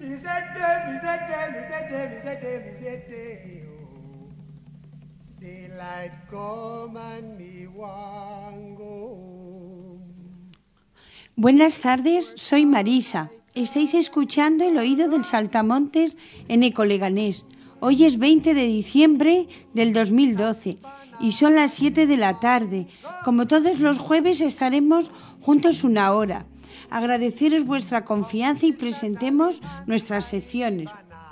Buenas tardes, soy Marisa. Estáis escuchando El Oído del Saltamontes en Ecoleganés. Hoy es 20 de diciembre del 2012 y son las 7 de la tarde. Como todos los jueves estaremos juntos una hora. Agradeceros vuestra confianza y presentemos nuestras secciones.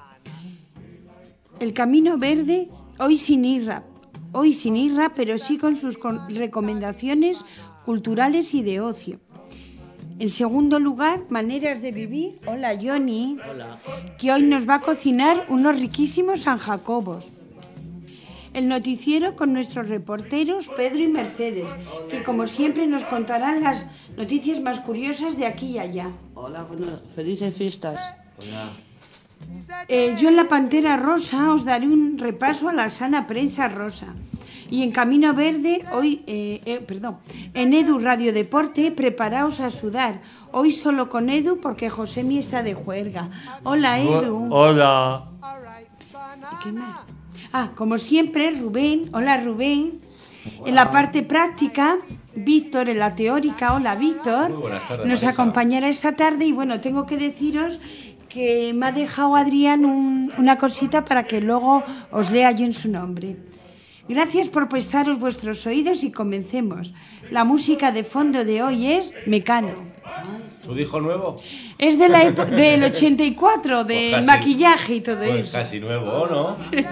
El Camino Verde, hoy sin Irra, pero sí con sus recomendaciones culturales y de ocio. En segundo lugar, Maneras de Vivir. Hola, Johnny. Hola. Que hoy nos va a cocinar unos riquísimos San Jacobos. El noticiero con nuestros reporteros Pedro y Mercedes, que como siempre nos contarán las noticias más curiosas de aquí y allá. Hola, bueno, felices fiestas. Hola. Yo en la Pantera Rosa os daré un repaso a la sana prensa rosa. Y en Camino Verde, hoy, en Edu Radio Deporte, preparaos a sudar. Hoy solo con Edu porque Josemi está de juerga. Hola, Edu. Hola. ¿Qué más? Como siempre, Rubén. Hola, Rubén. Hola. En la parte práctica, Víctor en la teórica. Hola, Víctor. Muy buenas tardes, nos Marisa. acompañará esta tarde y bueno, tengo que deciros que me ha dejado Adrián una cosita para que luego os lea yo en su nombre. Gracias por prestaros vuestros oídos y comencemos. La música de fondo de hoy es Mecano. ¿Su disco nuevo? Es de del 84, del Pues maquillaje y todo pues eso. Casi nuevo, ¿no? Pues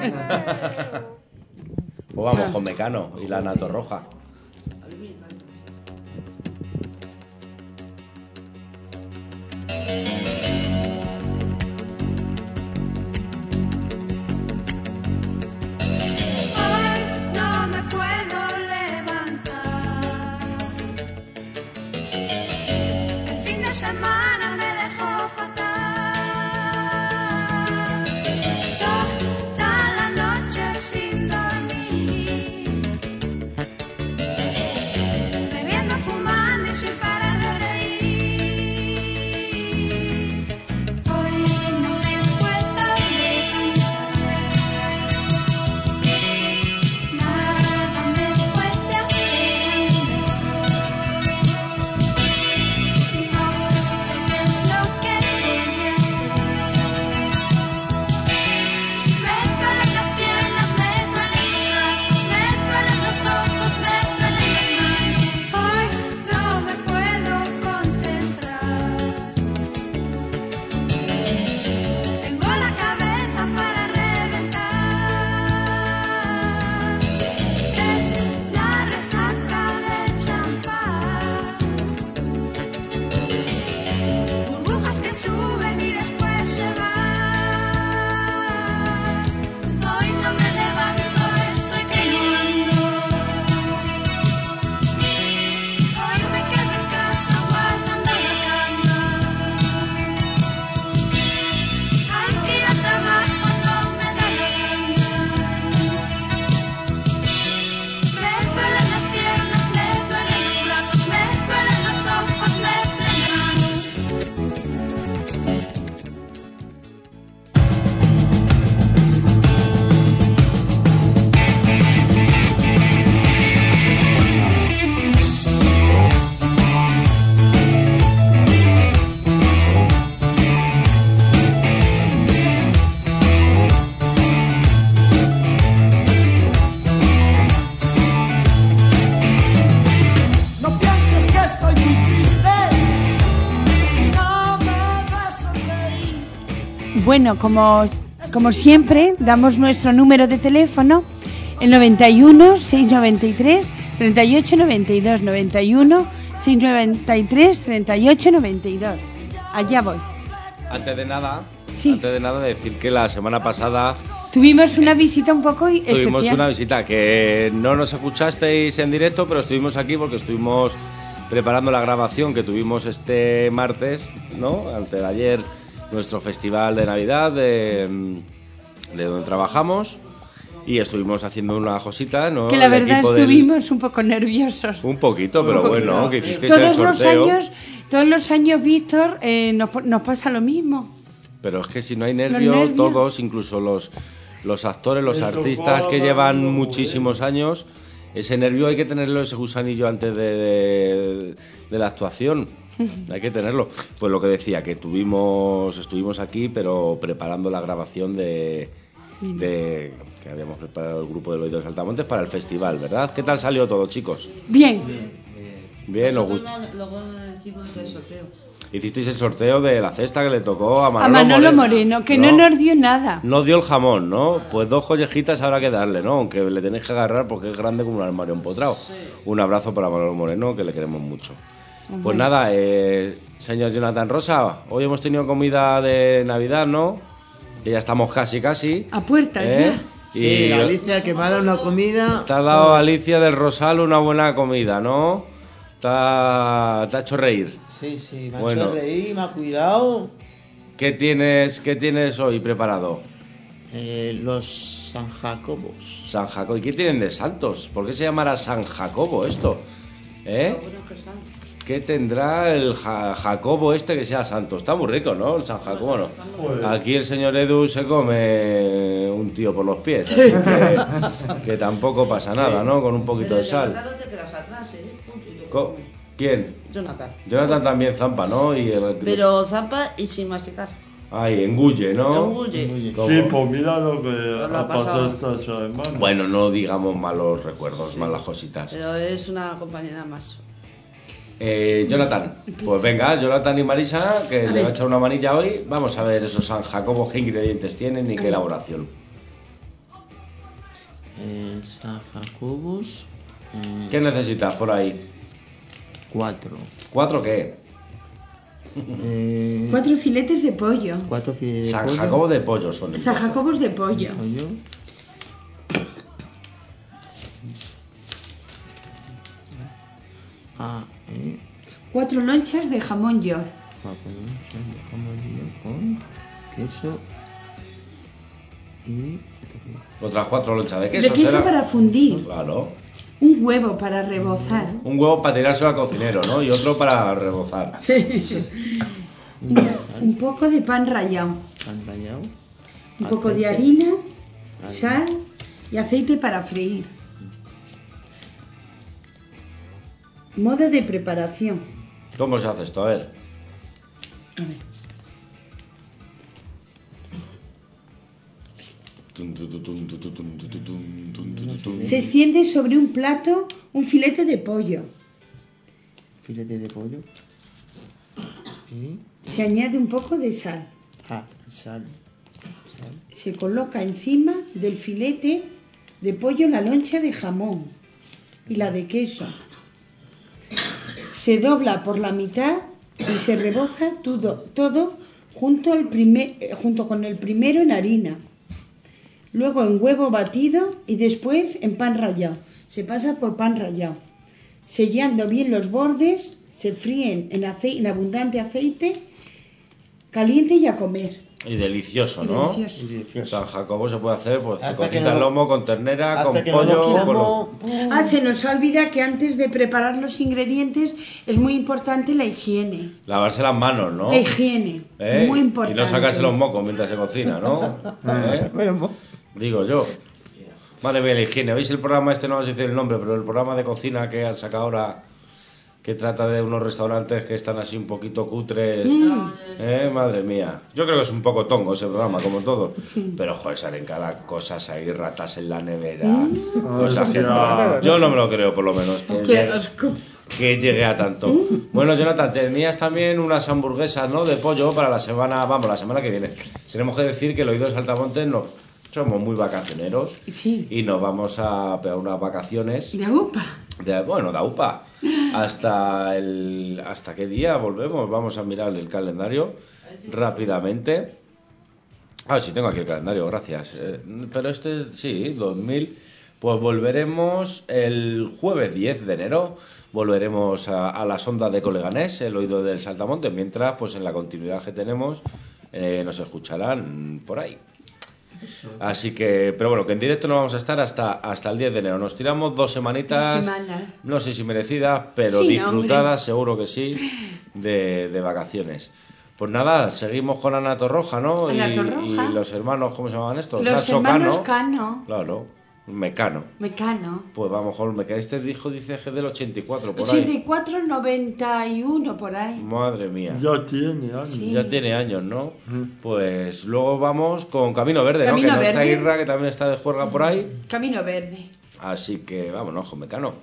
vamos con Mecano y la Nato Roja. Semana me dejó fatal, toda la noche sin dormir, bebiendo, fumando y sin parar de reír. Hoy no me puedo levantar, nada me puede hacer. Bueno, como siempre, damos nuestro número de teléfono, el 91 693 38 92, 91 693 38 92. Allá voy. Antes de nada, Sí. decir que la semana pasada Tuvimos una visita un poco especial. tuvimos una visita que no nos escuchasteis en directo, pero estuvimos aquí porque estuvimos preparando la grabación que tuvimos este martes, ¿no? Antes de ayer, nuestro festival de Navidad de donde trabajamos, y estuvimos haciendo una cosita, ¿no? Que la El verdad equipo estuvimos un poco nerviosos. Un poquito, pero bueno, que hicisteis Todos el sorteo. los años, Víctor, nos pasa lo mismo. Pero es que si no hay nervios, nervios. todos, incluso los actores, los artistas que llevan muchísimos años, ese nervio hay que tenerlo, ese gusanillo antes de la actuación. Hay que tenerlo. Pues lo que decía, que estuvimos aquí, pero preparando la grabación de que habíamos preparado el grupo del Oído de Saltamontes para el festival, ¿verdad? ¿Qué tal salió todo, chicos? Bien. Bien, os gusta. Luego hicimos el sorteo. Hicisteis el sorteo de la cesta que le tocó a A Manolo, Manolo Moreno, que no nos dio nada. No dio el jamón, ¿no? Pues 2 collejitas habrá que darle, ¿no? Aunque le tenéis que agarrar porque es grande como un armario empotrado. Un abrazo para Manolo Moreno, que le queremos mucho. Pues nada, señor Jonathan Rosa, hoy hemos tenido comida de Navidad, ¿no? Que ya estamos casi. A puertas ya. Sí, Y Alicia, que me ha dado una comida. te ha dado Alicia del Rosal una buena comida, ¿no? Te ha hecho reír. Sí, me ha Bueno. hecho reír, me ha cuidado. ¿Qué tienes hoy preparado? Los San Jacobos. San Jacobo. ¿Y qué tienen de santos? ¿Por qué se llamará San Jacobo esto? ¿Eh? ¿Qué tendrá el Jacobo este que sea santo? Está muy rico, ¿no? El San Jacobo, ¿no? Aquí el señor Edu se come un tío por los pies, así que tampoco pasa nada, ¿no? Con un poquito de sal. no te quedas atrás, ¿eh? ¿Quién? Jonathan. Jonathan también zampa, ¿no? Pero zapa y sin masticar. Ay, engulle, ¿no? Engulle. ¿Cómo? Sí, pues mira lo que Lo ha ha pasado pasado. esta semana. Bueno, no digamos malos recuerdos, malas cositas. Pero es una compañera más. Jonathan, pues venga, Jonathan y Marisa, que le ver. va a echar una manilla hoy. Vamos a ver esos San Jacobo, qué ingredientes tienen y qué elaboración. San Jacobos. ¿Qué necesitas por ahí? 4. ¿4 qué? 4 filetes de pollo. 4 filetes de San pollo. Jacobo de pollo son. San Jacobos de pollo. Pollo. Ah, 4 lonchas de jamón york. con queso y Otras 4 lonchas de De queso. queso ¿será? para fundir. Claro. Un huevo para rebozar. Un huevo para tirárselo al cocinero, ¿no? Y otro para rebozar. Sí. Un poco de pan rallado. pan rallado. Un poco de harina, sal y aceite para freír. Modo de preparación. ¿Cómo se hace esto? A ver. A ver. Se extiende sobre un plato un filete de pollo. Filete de pollo. Y Se añade un poco de sal. sal. Se coloca encima del filete de pollo la loncha de jamón y la de queso. Se dobla por la mitad y se reboza todo junto con el primero en harina. Luego en huevo batido y después en pan rallado. Se pasa por pan rallado. Sellando bien los bordes, se fríen en abundante aceite caliente y a comer. Y delicioso, Y ¿no? delicioso. San Jacobo se puede hacer, pues, Hace con que cita no- lomo, con ternera, Hace con que no pollo, lo con quitamos. Se nos olvida que antes de preparar los ingredientes es muy importante la higiene. lavarse las manos, ¿no? La higiene, ¿Eh? muy importante. Y no sacarse los mocos mientras se cocina, ¿no? ¿Eh? Digo yo. Madre mía, la higiene. ¿Veis el programa este? No vamos a decir el nombre, pero el programa de cocina que han sacado ahora, que trata de unos restaurantes que están así un poquito cutres. Madre mía. Yo creo que es un poco tongo ese programa, como todo. Pero, joder, salen cada cosa, hay ratas en la nevera, cosas que no... Yo no me lo creo, por lo menos. ¡Qué asco! Que llegue a tanto. Bueno, Jonathan, tenías también unas hamburguesas, ¿no? De pollo para la semana, vamos, la semana que viene. Tenemos que decir que el Oído de Saltamontes no somos muy vacacioneros. Sí. Y nos vamos a pegar unas vacaciones De agupa. de UPA. ¿Hasta qué día volvemos? Vamos a mirar el calendario rápidamente. Sí, tengo aquí el calendario, gracias. Pero sí, 2000. Pues volveremos el jueves 10 de enero. Volveremos a las ondas de Coleganés, el Oído del Saltamontes. Mientras, pues en la continuidad que tenemos, nos escucharán por ahí. Así que, pero bueno, que en directo no vamos a estar hasta el 10 de enero. Nos tiramos 2 semanitas, 2 semanas. no sé si merecidas, pero Sí, disfrutadas, hombre. seguro que sí, de vacaciones. Pues nada, seguimos con Ana Torroja, ¿no? Ana y Torroja. los hermanos, ¿cómo se llamaban estos? Los Nacho hermanos Cano. Cano. Claro, Mecano. Mecano. Pues vamos con Mecano. Este dijo, dice que es del 84, por 84, 91, por ahí. ahí. Madre mía. Ya tiene años. Sí. Ya tiene años, ¿no? Pues luego vamos con Camino Verde, ¿no? Camino Que no está Verde. Irra, que también está de juerga por ahí. Camino Verde. Así que vámonos con Mecano.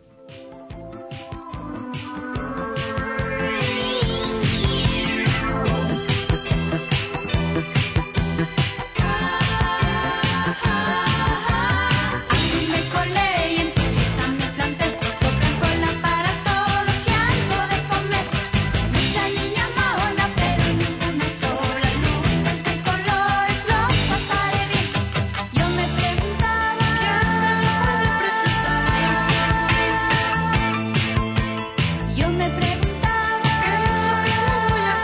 Así me colé y en tu fiesta me planté. Coca-Cola para todos y algo de comer. Mucha niña maona, pero ninguna sola. Luces de colores, lo pasaré bien. Yo me preguntaba ¿quién me lo puede presentar? Yo me preguntaba ¿qué es lo que le voy a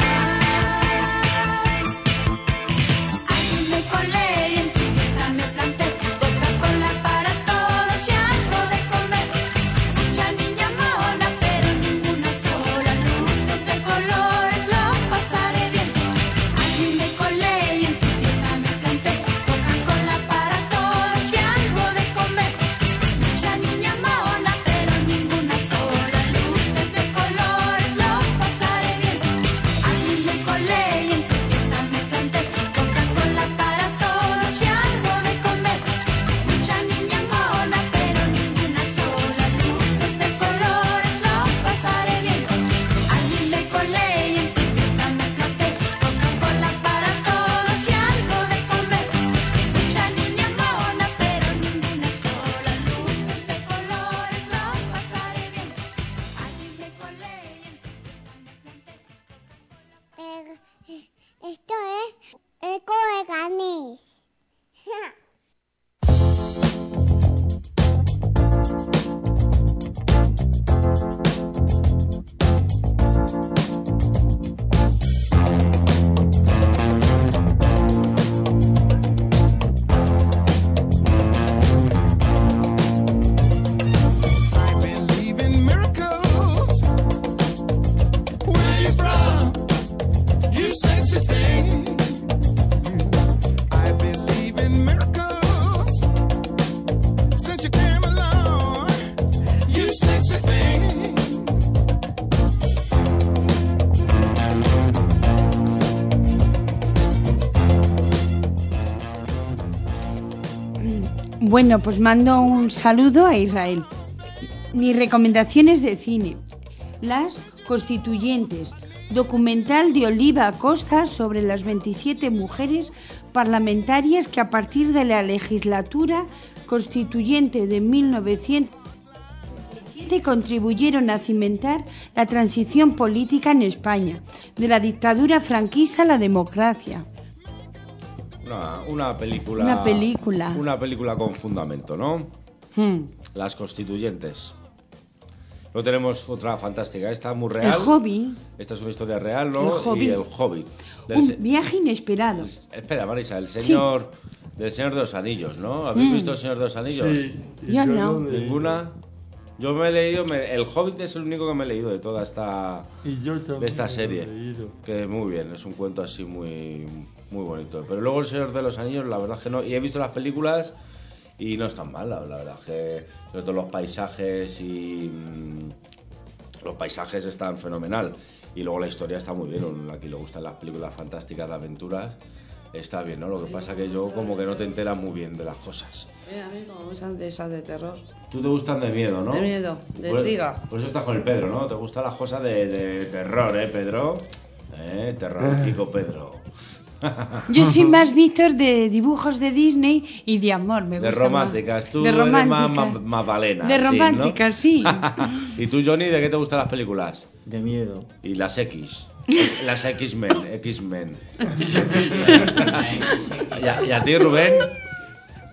contar? Así me colé y en tu fiesta me planté. Coca-Cola para todos y algo de comer. Mucha niña maona, pero ninguna sola. Luces de colores, lo pasaré bien. Así me colé y en tu fiesta me planté. Coca-Cola para todos y algo de comer. Mucha niña maona, pero ninguna sola. Luces de colores, lo pasaré bien. Así me colé y en tu fiesta me planté. Coca-Cola para todos y algo de comer. Mucha niña maona, pero ninguna sola. Luces de colores, lo pasaré bien. Allí me colé y en tu fiesta me planté. Coca-Cola para todos y algo de comer. Mucha niña maona, pero ninguna sola. Luces de colores, lo pasaré bien. Allí me colé y en tu fiesta me planté. Esto es Eco de Ganís. I believe in miracles. Where you from? You sexy thing. I believe in miracles. Since you came along, you sexy thing. Bueno, pues mando un saludo a Israel. Mis recomendaciones de cine. Las Constituyentes. Documental de Oliva Acosta sobre las 27 mujeres parlamentarias que a partir de la legislatura constituyente de 1917 contribuyeron a cimentar la transición política en España, de la dictadura franquista a la democracia. Una película. Una película. Una película con fundamento, ¿no? Hmm. Las Constituyentes. Luego tenemos otra fantástica. Esta muy El real. Hobbit. Esta es una historia real, ¿no? El Hobbit. Y el Hobbit. Del Un se- viaje inesperado. Espera, Marisa, del Señor de los Anillos, ¿no? ¿Habéis visto el Señor de los Anillos? Sí, y Yo no. lo leí. ¿Ninguna? Yo me he leído, el Hobbit es el único que me he leído de toda esta Y yo también de esta lo he serie. leído. Que muy bien, es un cuento así muy bonito. Pero luego el Señor de los Anillos, la verdad es que no. Y he visto las películas y no están mal, la verdad es que sobre todo los paisajes y los paisajes están fenomenal. Y luego la historia está muy bien. A quien le gustan las películas fantásticas de aventuras, está bien, ¿no? Lo que pasa que yo como que no te enteras muy bien de las cosas. A mí como me gustan de esas de terror. Tú te gustan de miedo, ¿no? De miedo, de Por- intriga. Por eso estás con el Pedro, ¿no? Te gustan las cosas de terror, ¿eh, Pedro? Terrorífico Pedro. Yo soy más Víctor de dibujos de Disney y de amor, me De gusta románticas, más. tú de eres románticas. más balena. De sí, ¿no? románticas, sí. ¿Y tú, Johnny, de qué te gustan las películas? De miedo. Y las X. Las X-Men. ¿Y a ti, Rubén?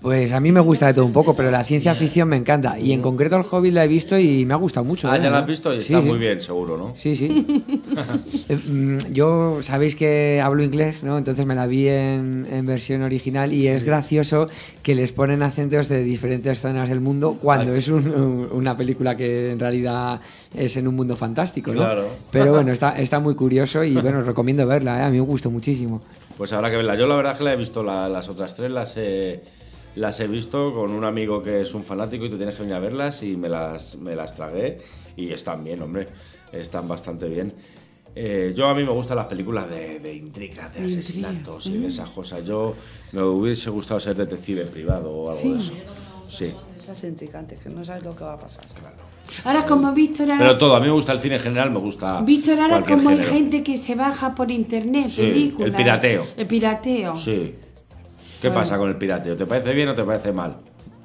Pues a mí me gusta de todo un poco, pero la ciencia ficción me encanta. Y en concreto el Hobbit la he visto y me ha gustado mucho. Ah, ya la ¿no? has visto y Sí, está sí. muy bien, seguro, ¿no? Sí, sí. Yo, sabéis que hablo inglés, ¿no? Entonces me la vi en versión original y es gracioso que les ponen acentos de diferentes zonas del mundo cuando es una película que en realidad es en un mundo fantástico, ¿no? Claro. Pero bueno, está muy curioso y bueno, os recomiendo verla, ¿eh? A mí me gustó muchísimo. Pues habrá que verla. Yo la verdad es que la he visto, las otras tres las he visto con un amigo que es un fanático y tú tienes que venir a verlas y me las tragué y están bien, hombre, están bastante bien. A mí me gustan las películas de intrigas, de asesinatos y de esas cosas. Yo me hubiese gustado ser detective privado o algo de eso. Sí. Esas intrigantes, que no sabes lo que va a pasar. Ahora, como Víctor, Pero todo, a mí me gusta el cine en general, me gusta Víctor, ahora cualquier como hay género. gente que se baja por internet, Sí, películas. el pirateo. El pirateo. Sí. ¿Qué pasa con el pirateo? ¿Te parece bien o te parece mal?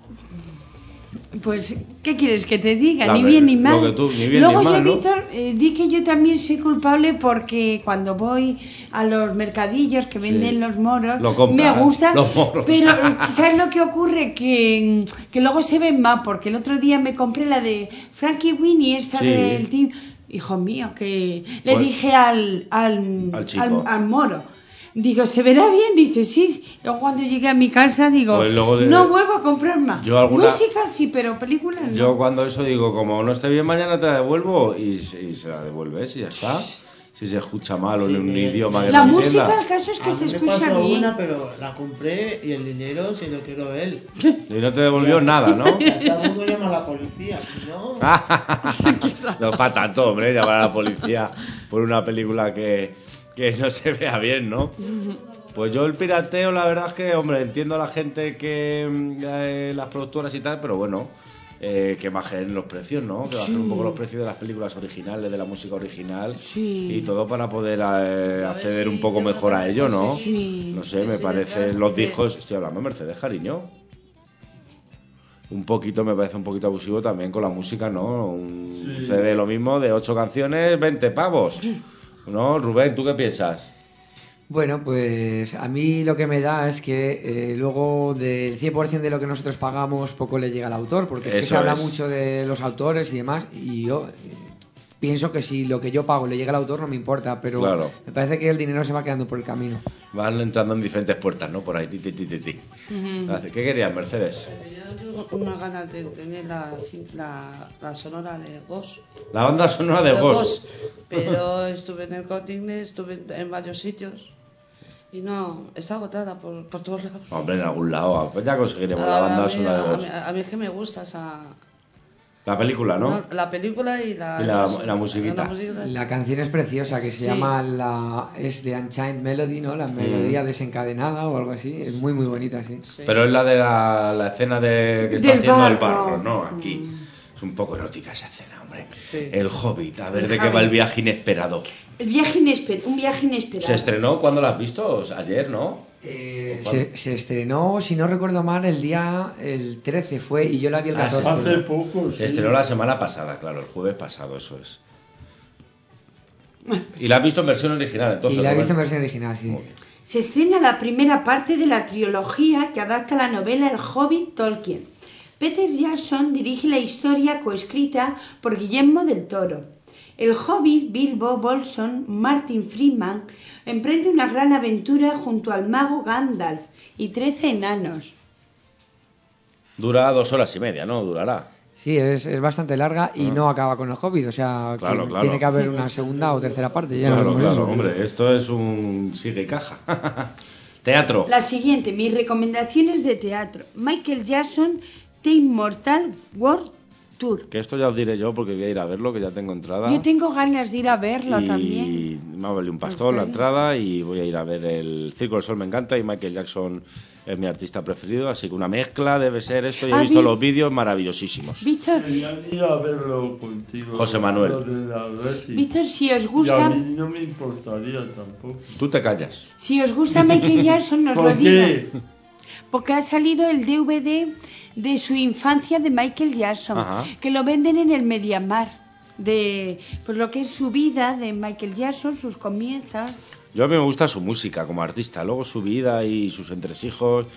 Pues, ¿qué quieres que te diga? La Ni ver- bien ni lo mal. que tú- ni bien Luego ni mal, yo, ¿no? Víctor, di que yo también soy culpable porque cuando voy a los mercadillos que venden los moros, Lo compras, me gusta, los moros. pero ¿sabes lo que ocurre? Que luego se ven más, porque el otro día me compré la de Frankie Winnie, esta Sí. del team. Hijo mío, que le Pues- dije al chico. al moro. Digo, ¿se verá bien? Dice, sí. Luego cuando llegué a mi casa, digo, Pues luego no vuelvo a comprar más. Yo alguna- Música sí, pero películas no. Yo cuando eso digo, como no esté bien mañana te la devuelvo y se la devuelves y ya está. Si se escucha mal o en un idioma que La no música, entienda. el caso es que A se mí me escucha pasó bien. una, pero la compré y el dinero se lo quedó él. Y no te devolvió nada, ¿no? Todo el mundo llama a la policía, si no... No para tanto, hombre, llamar a la policía por una película que no se vea bien, ¿no? Pues yo el pirateo, la verdad es que, hombre, entiendo a la gente que las productoras y tal, pero bueno, que bajen los precios, ¿no? Que bajen un poco los precios de las películas originales, de la música original y todo para poder acceder un poco mejor a ello, ¿no? Sí. No sé, me parece los discos, estoy hablando de Mercedes, cariño. Un poquito, me parece un poquito abusivo también con la música, ¿no? Un CD lo mismo, de 8 canciones, 20 pavos. ¿No? Rubén, ¿tú qué piensas? Bueno, pues a mí lo que me da es que luego del 100% de lo que nosotros pagamos poco le llega al autor, porque es que Eso se habla es. mucho de los autores y demás, y yo pienso que si lo que yo pago le llega al autor no me importa, pero Claro. me parece que el dinero se va quedando por el camino. Van entrando en diferentes puertas, ¿no? Por ahí, ti, ti, ti, ti, ti. ¿Qué querías, Mercedes? Yo tengo unas ganas de tener la sonora de Ghost. La banda sonora de Ghost. Pero estuve en el Corte Inglés, estuve en varios sitios y no, está agotada por todos lados. Hombre, en algún lado. Pues ya conseguiremos la banda sonora de Ghost. A mí es que me gusta esa... La película, ¿no? La película y la... Y la musiquita. La canción es preciosa, que se Sí. llama es The Unchained Melody, ¿no? La melodía desencadenada o algo así. Es muy, muy bonita, sí. Pero es la de la escena que está Del haciendo el barco. barro, ¿no? Aquí. Es un poco erótica esa escena, hombre. Sí. El Hobbit, a ver El de qué va Hobbit. el viaje inesperado. Un viaje inesperado. ¿Se estrenó? ¿Cuándo la has visto? Ayer, ¿no? Se estrenó, si no recuerdo mal, el 13 fue y yo la vi el Ah, 14. Hace poco, Se sí. estrenó la semana pasada, claro, el jueves pasado, eso es. Y la has visto en versión original, entonces. Y la he visto en Rubén. versión original, sí. Muy bien. Se estrena la primera parte de la trilogía que adapta la novela El Hobbit Tolkien. Peter Jackson dirige la historia coescrita por Guillermo del Toro. El Hobbit Bilbo Bolsón, Martin Freeman, emprende una gran aventura junto al mago Gandalf y 13 enanos. Dura 2 horas y media, ¿no? Durará. Sí, es bastante larga y no acaba con el Hobbit, o sea, que Claro, claro. tiene que haber una segunda o tercera parte. Ya Claro, no claro, eso. hombre, esto es un sigue y caja. Teatro. La siguiente, mis recomendaciones de teatro. Michael Jackson, The Immortal World Tour. Que esto ya os diré yo porque voy a ir a verlo, que ya tengo entrada. Yo tengo ganas de ir a verlo y también. me ha valido un pastón la entrada y voy a ir a ver el Circo del Sol, me encanta, y Michael Jackson es mi artista preferido, así que una mezcla debe ser esto, y he Ah, visto vi- los vídeos maravillosísimos. Víctor, Quería ir a verlo contigo. José Manuel. Lo de la Resi. Víctor, si os Y a gusta, mí no me importaría tampoco. Tú te callas. si os gusta Michael Jackson, nos lo ¿Por digo. qué? Porque ha salido el DVD de su infancia de Michael Jackson, Ajá. que lo venden en el Mediamar, de pues lo que es su vida de Michael Jackson, sus comienzos. Yo a mí me gusta su música como artista, luego su vida y sus entresijos,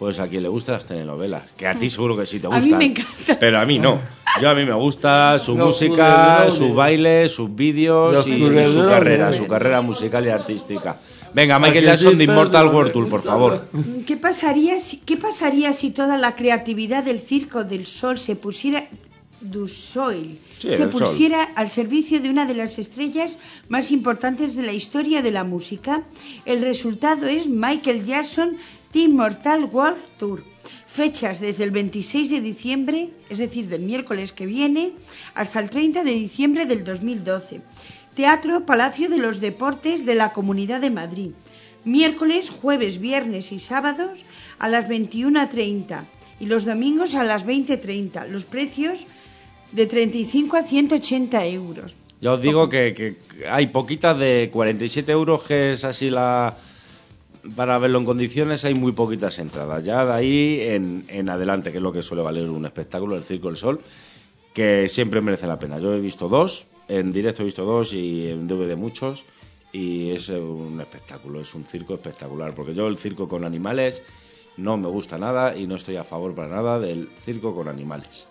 pues a quien le gustan las telenovelas. Que a ti seguro que sí te A mí gustan. me encanta. Pero a mí no. A mí me gusta su Los música, culebrones. su baile, sus vídeos Los y culebrones. su carrera musical y artística. Venga, ¿A Michael que Jackson sí, de Immortal Pedro? World Tour, por favor. ¿Qué pasaría si toda la creatividad del Circo del Sol se pusiera Sí, se del pusiera al servicio de una de las estrellas más importantes de la historia de la música? El resultado es Michael Jackson The Immortal World Tour. Fechas desde el 26 de diciembre, es decir, del miércoles que viene, hasta el 30 de diciembre del 2012. Teatro Palacio de los Deportes de la Comunidad de Madrid. Miércoles, jueves, viernes y sábados a las 21:30 y los domingos a las 20:30. Los precios de 35 a 180 euros. Ya os digo que hay poquitas de 47 euros, que es así la... Para verlo en condiciones hay muy poquitas entradas. Ya de ahí en adelante, que es lo que suele valer un espectáculo, el Circo del Sol, que siempre merece la pena. Yo he visto dos, en directo he visto dos y en DVD muchos, y es un espectáculo, es un circo espectacular, porque yo el circo con animales no me gusta nada y no estoy a favor para nada del circo con animales.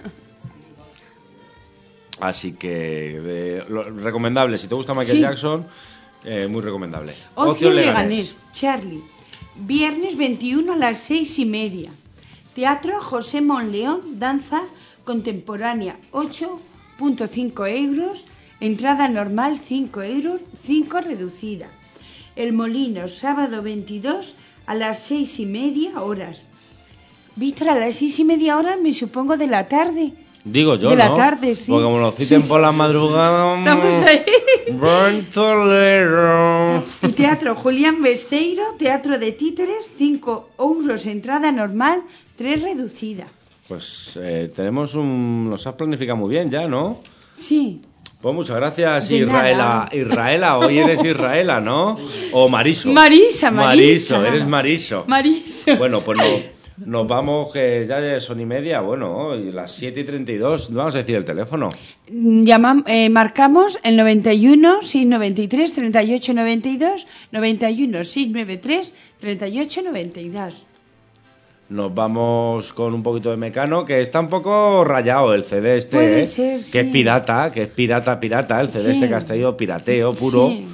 Así que recomendable, si te gusta Michael Sí. Jackson, muy recomendable. Ocio Leganés, Charlie. Viernes 21 a las 6:30. Teatro José Monleón, danza contemporánea, 8,5 euros. Entrada normal, 5 euros, 5 reducida. El Molino, sábado 22 a las 6:30 horas. Víctor, a las 6:30 horas me supongo de la tarde. Digo yo, De la ¿no? tarde, sí. Porque como nos citen Sí, por sí. la madrugada... Estamos ahí. Ventolero. Y Teatro Julián Besteiro, teatro de títeres, 5 euros entrada normal, 3 reducida. Pues tenemos un... Nos has planificado muy bien ya, ¿no? Sí. Pues muchas gracias, De Israela. nada. Israela, hoy eres Israela, ¿no? O Mariso. Marisa. Mariso, eres Mariso. Mariso. Bueno, pues nos vamos, que ya son y media, bueno, y las 7:32. Vamos a decir el teléfono. Marcamos el 91 693 38 92, 91 693 38 92. Nos vamos con un poquito de Mecano, que está un poco rayado el CD este, Puede ser, sí. que es pirata, el CD Sí. este que has traído, pirateo puro. Sí.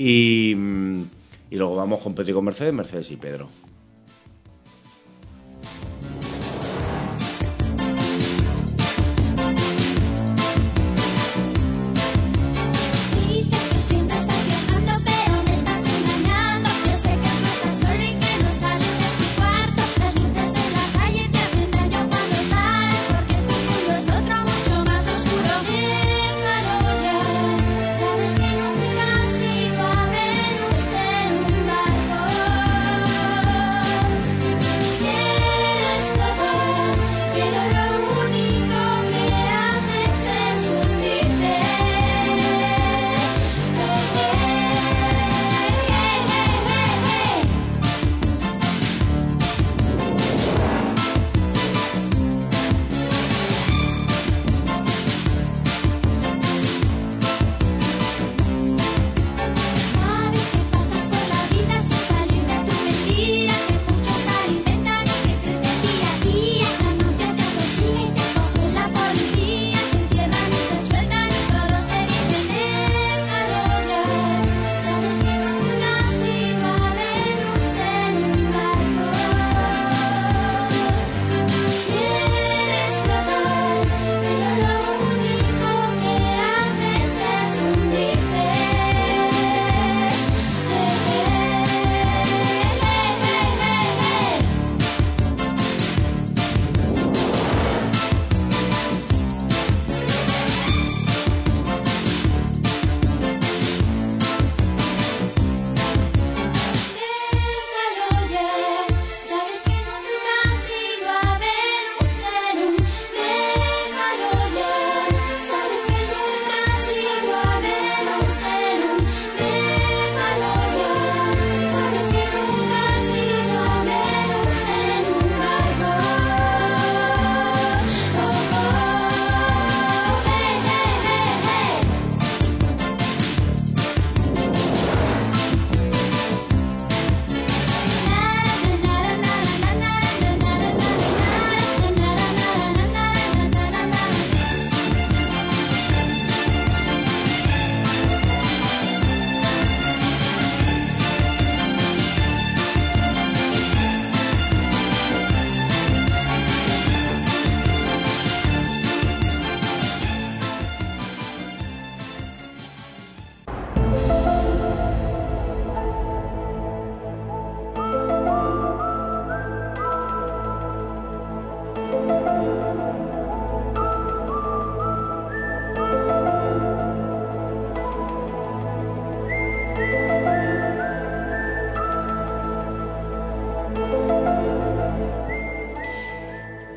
Y luego vamos con Pedro y con Mercedes y Pedro. Dices que siempre estás viajando, pero me estás engañando. Yo sé que no estás solo y que no sales de tu cuarto. Las luces de la calle te hacen daño cuando sales, porque tu mundo es otro mucho más oscuro. Déjalo ya, sabes que nunca has ido a Venus en un barco.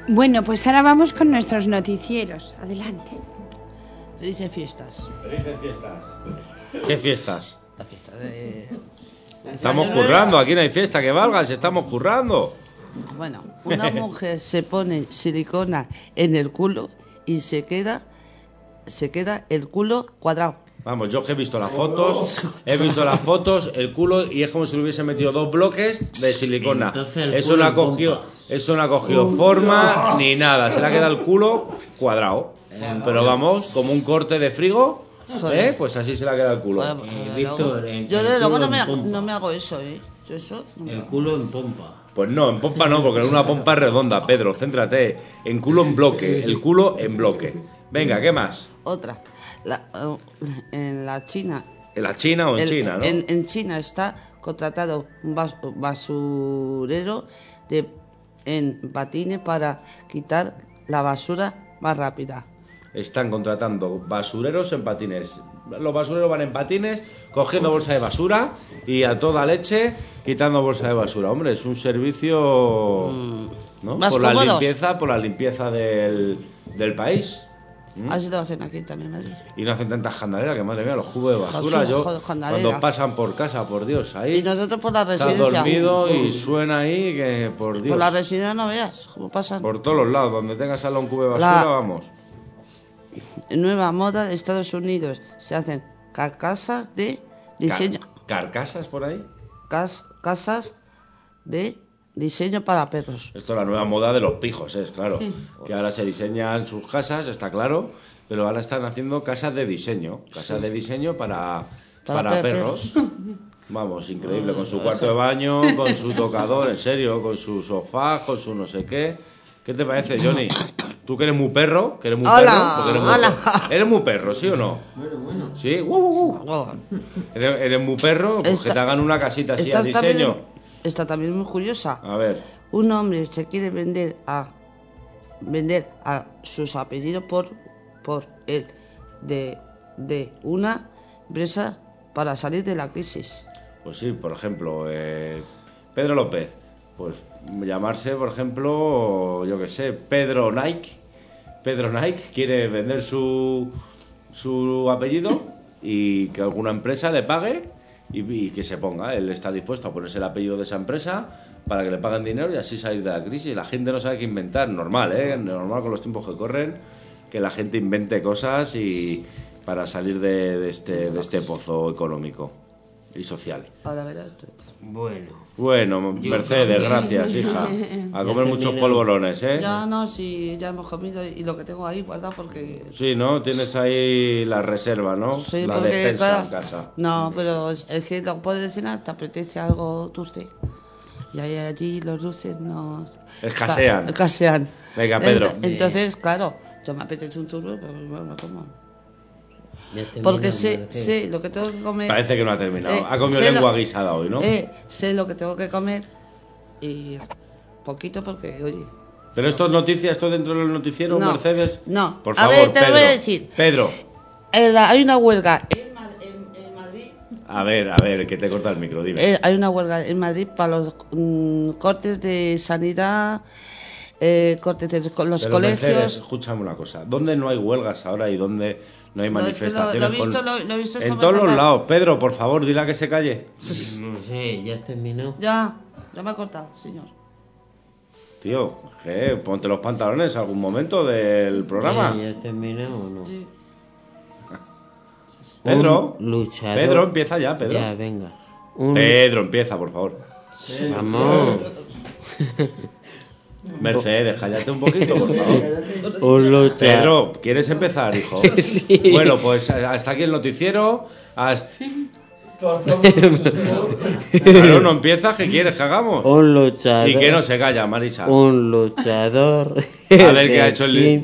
Bueno, pues ahora vamos con nuestros noticieros. Adelante. Felices fiestas. Felices fiestas. ¿Qué fiestas? La fiesta de... Estamos Año Nuevo. currando, aquí no hay fiesta que valga, si estamos currando. Bueno, una mujer se pone silicona en el culo y se queda el culo cuadrado. Vamos, yo que he visto las fotos, el culo y es como si le hubiese metido 2 bloques de silicona. Entonces el Eso culo no ha en cogido, pompa. eso no ha cogido forma ni nada, se le ha quedado el culo cuadrado. Pero vamos, como un corte de frigo, Joder. pues así se le ha quedado el culo. Víctor, Yo el desde luego culo no en pompa. no me hago eso, ¿eh? Yo eso... no me El hago. culo en pompa. Pues no, en pompa no, porque una pompa es redonda, Pedro, céntrate. En culo en bloque, el culo en bloque. Venga, ¿qué más? Otra. En la China... ¿En la China o en China, no? En China está contratado un basurero en patines para quitar la basura más rápida. Están contratando basureros en patines. Los basureros van en patines, cogiendo bolsa de basura y a toda leche quitando bolsa de basura. Hombre, es un servicio, ¿no? Más Por la cómodos. limpieza del país. Así lo hacen aquí también en Madrid. Y no hacen tantas jandaleras, que madre mía, los cubos de basura. Basura, Yo, joder, jandalera. cuando pasan por casa, por Dios, ahí Y nosotros por la estás residencia. dormido y suena ahí que, por Dios, Por la residencia no veas cómo pasan. por todos los lados, donde tengas al lado un cubo de basura, La- vamos. Nueva moda de Estados Unidos. Se hacen carcasas de diseño. ¿Carcasas por ahí? Casas de diseño para perros. Esto es la nueva moda de los pijos, es claro. Que ahora se diseñan sus casas, está claro, pero ahora están haciendo casas de diseño. Casas de diseño para perros. Vamos, increíble, con su cuarto de baño, con su tocador, en serio, con su sofá, con su no sé qué. ¿Qué te parece, Johnny? ¿Tú que eres muy perro? ¿Que eres muy Hola, perro? Porque eres muy hola. perro. ¿Eres muy perro, sí o no? ¿Sí? ¡Guau, guau, guau! Oh, ¿Eres muy perro? Pues que Esta- te hagan una casita así a esta diseño. Está también muy curiosa. A ver, Un hombre se quiere vender a sus apellidos por el de una empresa para salir de la crisis. pues sí, por ejemplo, Pedro López, pues llamarse, por ejemplo, yo qué sé, Pedro Nike. Pedro Nike quiere vender su apellido y que alguna empresa le pague y que se ponga. Él está dispuesto a ponerse el apellido de esa empresa para que le paguen dinero y así salir de la crisis. La gente no sabe qué inventar, normal, normal con los tiempos que corren, que la gente invente cosas y para salir de este pozo económico y social. Ahora verás tú. Bueno, Yo Mercedes, también. gracias, hija. A comer muchos terminé. polvorones, ¿eh? Ya no, si ya hemos comido y lo que tengo ahí guardado porque... Sí, ¿no? Tienes ahí la reserva, ¿no? Sí, la porque despensa claro, en casa. no, pero es que lo puedes cenar, te apetece algo dulce. Y ahí allí los dulces no... Escasean. Escasean. Venga, Pedro. Entonces, claro, yo me apetece un churro, pero bueno, no como. Ya terminó, Porque Mercedes. sé lo que tengo que comer. Parece que no ha terminado. Ha comido sé lengua lo- guisada hoy, ¿no? Sé lo que tengo que comer y poquito porque, oye... Pero esto es noticia, esto dentro del noticiero, No, Mercedes. no. Por A favor, ver, te Pedro. voy a decir. Pedro, Hay una huelga en Madrid. a ver, que te corta el micro, dime. Hay una huelga en Madrid para los cortes de sanidad, cortes de los Pero, Mercedes, colegios. escúchame una cosa. ¿Dónde no hay huelgas ahora y dónde no hay No, es que manifestaciones? lo he visto esta en todos los mañana. lados. Pedro, por favor, dile a que se calle. No sé, ya terminó. Ya me ha cortado, señor. Tío, ¿qué? Ponte los pantalones algún momento del programa. ¿Ya terminó o no? Sí. Pedro, Un luchador. Pedro, empieza ya, Pedro. Ya, venga. Un... Pedro, empieza, por favor. Vamos. Mercedes, cállate un poquito, por favor. Un luchador. Pedro, ¿quieres empezar, hijo? Sí. Bueno, pues hasta aquí el noticiero. Hasta... Claro, no empiezas, ¿qué quieres que hagamos? Un luchador. Y que no se calla, Marisa. Un luchador. A ver qué ha hecho el...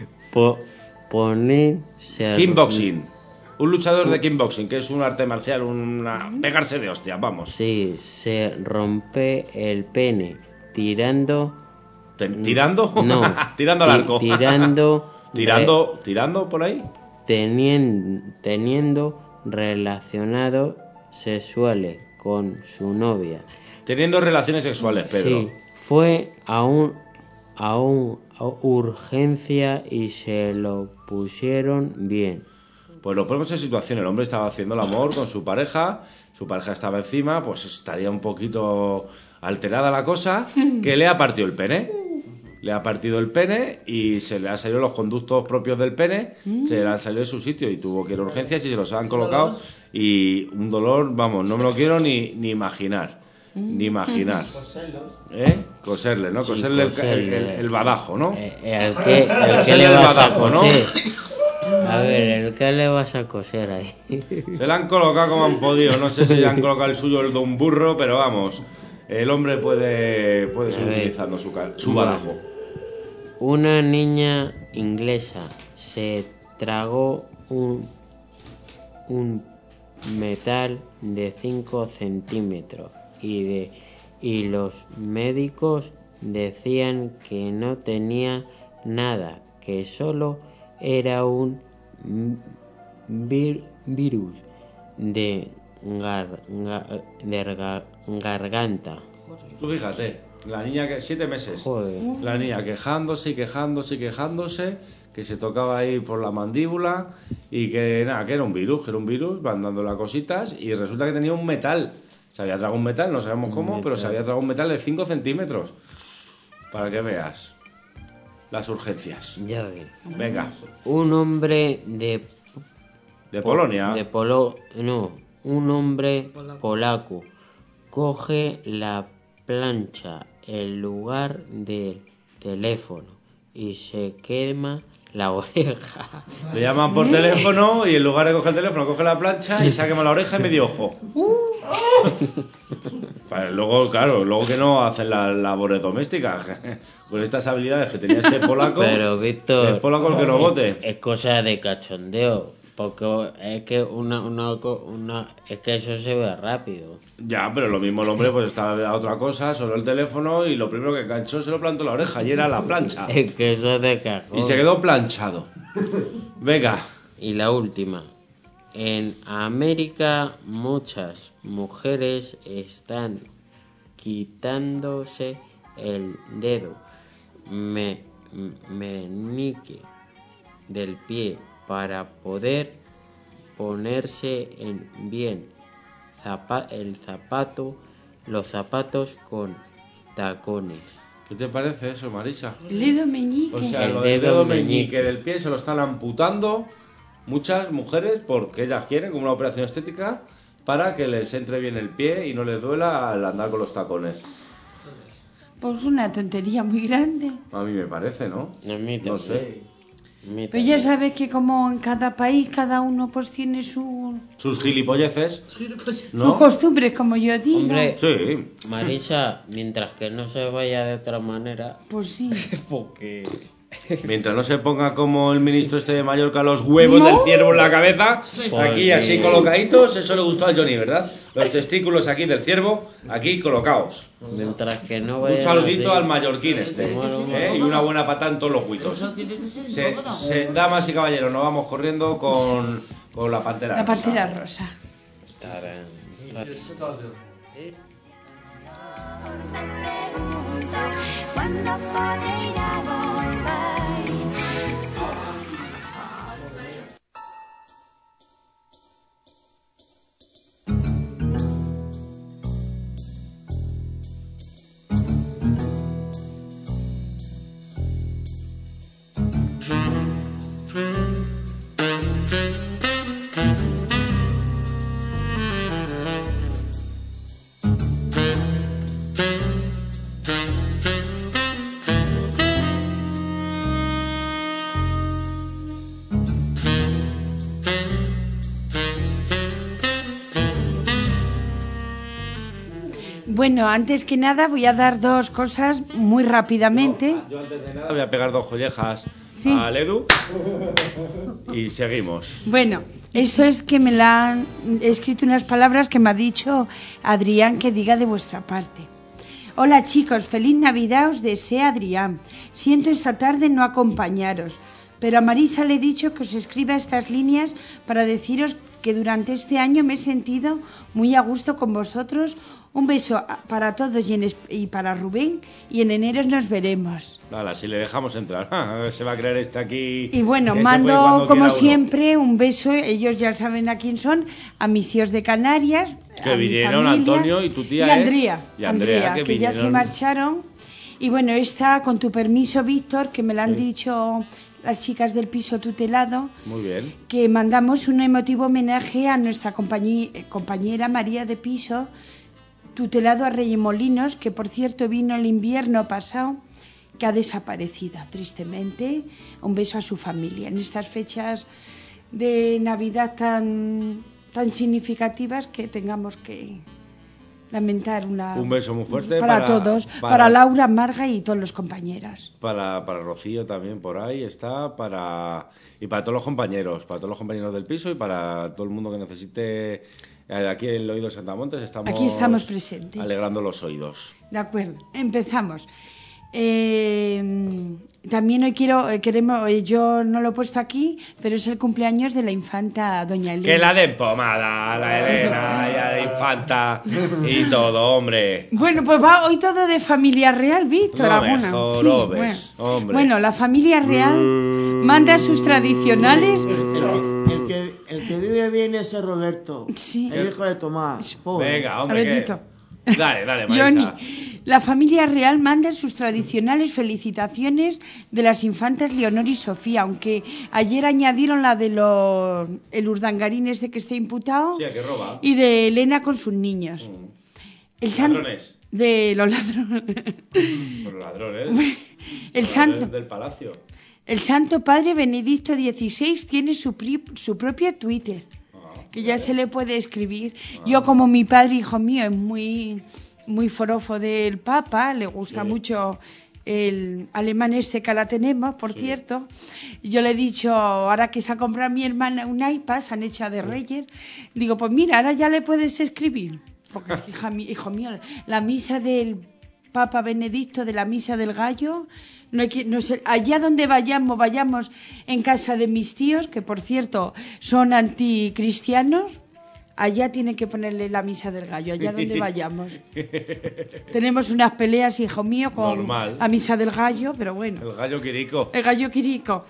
Kickboxing. Un luchador de kickboxing, que es un arte marcial, pegarse de hostias, vamos. Sí, se rompe el pene tirando. ¿Tirando? No. Tirando al arco. Tirando por ahí. Teniendo relacionados sexuales con su novia. Teniendo relaciones sexuales, Pedro. Sí, fue a a urgencia y se lo pusieron bien. Pues nos ponemos en situación, el hombre estaba haciendo el amor con su pareja estaba encima, pues estaría un poquito alterada la cosa, que le ha partido el pene. Le ha partido el pene y se le han salido los conductos propios del pene, se le han salido de su sitio y tuvo que ir a urgencias y se los han colocado y un dolor, vamos, no me lo quiero ni imaginar. Ni imaginar. Coserle, ¿no? Sí, Coserle coserle. el badajo, ¿no? ¿El que Coserle le el vas a badajo, ¿no? coser? A ver, ¿el que le vas a coser ahí? Se le han colocado como han podido. No sé si le han colocado el suyo el de un burro, pero vamos, el hombre puede seguir utilizando su badajo. Una niña inglesa se tragó un metal de 5 centímetros y los médicos decían que no tenía nada, que solo era un virus de garganta. Tú fíjate, la niña que 7 meses, Joder. la niña quejándose, que se tocaba ahí por la mandíbula y que nada, que era un virus, van dándole cositas y resulta que tenía un metal. Se había tragado un metal, no sabemos cómo, pero se había tragado un metal de 5 centímetros. Para que veas las urgencias. Ya ves. Venga, Un hombre de Polonia. Un hombre polaco coge la plancha en lugar del teléfono y se quema la oreja. Le llaman por teléfono y en lugar de coger el teléfono coge la plancha y se ha quemado la oreja y medio ojo. Luego, claro, luego que no hacen las labores domésticas con estas habilidades que tenía este polaco. Pero Víctor, el polaco el que no vote. es cosa de cachondeo, porque es que es que eso se ve rápido. Ya, pero lo mismo el hombre pues estaba a otra cosa, solo el teléfono y lo primero que enganchó se lo plantó en la oreja y era la plancha. Es que eso es de cajón. Y se quedó planchado. Venga. Y la última. En América muchas mujeres están quitándose el dedo meñique del pie para poder ponerse bien los zapatos con tacones. ¿Qué te parece eso, Marisa? El dedo meñique. O sea, El lo del dedo dedo meñique. meñique del pie se lo están amputando muchas mujeres porque ellas quieren, como una operación estética, para que les entre bien el pie y no les duela al andar con los tacones. Pues una tontería muy grande. A mí me parece, ¿no? A mí No también. sé. A mí Pero ya también. sabes que como en cada país cada uno pues tiene su Sus gilipolleces, ¿no? sus costumbres, como yo digo. Hombre, Sí. Marisa, mientras que no se vaya de otra manera, Pues sí. porque Mientras no se ponga como el ministro este de Mallorca los huevos ¿No? del ciervo en la cabeza, aquí Porque- así colocaditos, eso le gustó a Johnny, ¿verdad? Los testículos aquí del ciervo, aquí colocados. mientras que no Un vaya saludito así, al mallorquín este, y una buena patada en todos los huitos. Eso tiene que ser Damas y caballeros, nos vamos corriendo con la pantera. La pantera rosa. tarán. Me pregunto cuándo podré ir a Bombay. Bueno, antes que nada voy a dar dos cosas muy rápidamente. Yo antes de nada voy a pegar 2 collejas Sí. al Edu y seguimos. Bueno, eso es que me la han he escrito unas palabras que me ha dicho Adrián que diga de vuestra parte. Hola chicos, feliz Navidad os desea Adrián. Siento esta tarde no acompañaros, pero a Marisa le he dicho que os escriba estas líneas para deciros que durante este año me he sentido muy a gusto con vosotros. Un beso para todos y para Rubén, y en enero nos veremos. Nada, si le dejamos entrar, se va a creer este aquí. Y bueno, que se mando puede cuando como quiera uno. siempre un beso, ellos ya saben a quién son, a mis hijos de Canarias, Que a mi vinieron familia, Antonio y tu tía, y Andrea, Y Andrea, que ya se vinieron. marcharon. Y bueno, esta, con tu permiso, Víctor, que me lo han dicho las chicas del piso tutelado, Muy bien. que mandamos un emotivo homenaje a nuestra compañera María de piso, tutelado a Reyemolinos, que por cierto vino el invierno pasado, que ha desaparecido tristemente. Un beso a su familia en estas fechas de Navidad tan significativas, que tengamos que lamentar Un beso muy fuerte para todos, para Laura, Marga y todos los compañeros. Para Rocío también por ahí está, y para todos los compañeros del piso y para todo el mundo que necesite. Aquí en el Oído de Santamontes Aquí estamos presentes. Alegrando los oídos. De acuerdo, empezamos. También hoy queremos, yo no lo he puesto aquí, pero es el cumpleaños de la infanta doña Elena. Que la den pomada a la Elena y a la infanta y todo, hombre. Bueno, pues va hoy todo de familia real, Víctor. No alguna. mejor, Sí, lo ves, bueno. hombre. Bueno, la familia real manda sus tradicionales. El que vive bien es el Roberto, Sí. el hijo de Tomás. Joder. Venga, A hombre. ver, que- Víctor. Dale, Marisa. Johnny, la familia real manda sus tradicionales felicitaciones de las infantas Leonor y Sofía, aunque ayer añadieron la de el urdangarín este que está imputado, Sí, a que roba. y de Elena con sus niños. Ladrones. De los ladrones. Por los ladrones. El Los santo. ladrones del palacio. El Santo Padre Benedicto XVI tiene su propio Twitter, que ya se le puede escribir. Yo, como mi padre, hijo mío, es muy forofo del Papa, le gusta mucho el alemán este que ahora tenemos, por cierto. Yo le he dicho, ahora que se ha comprado mi hermana un iPad, se han hecho de Reyes, digo, pues mira, ahora ya le puedes escribir. Porque, hijo mío, la misa del Papa Benedicto, de la misa del gallo, no sé, allá donde vayamos en casa de mis tíos, que por cierto son anticristianos, allá tienen que ponerle la misa del gallo, allá donde vayamos. Tenemos unas peleas, hijo mío, con Normal. la misa del gallo, pero bueno. El gallo Quirico. El gallo Quirico.